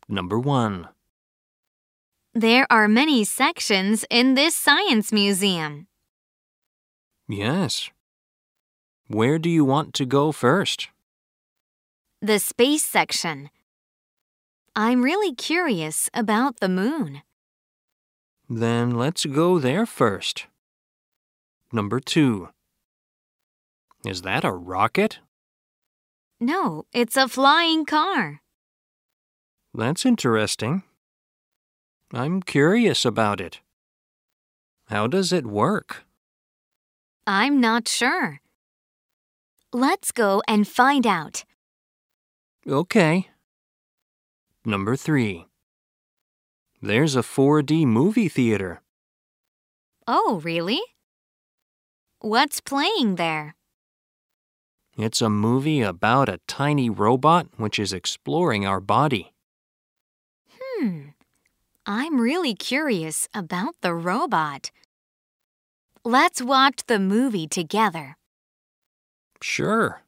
Number 1. There are many sections in this science museum. Yes. Where do you want to go first? The space section. I'm really curious about the moon. Then let's go there first. Number 2. Is that a rocket? No, it's a flying car. That's interesting. I'm curious about it. How does it work? I'm not sure. Let's go and find out. Okay. Number 3. There's a 4D movie theater. Oh, really? What's playing there? It's a movie about a tiny robot which is exploring our body. I'm really curious about the robot. Let's watch the movie together. Sure.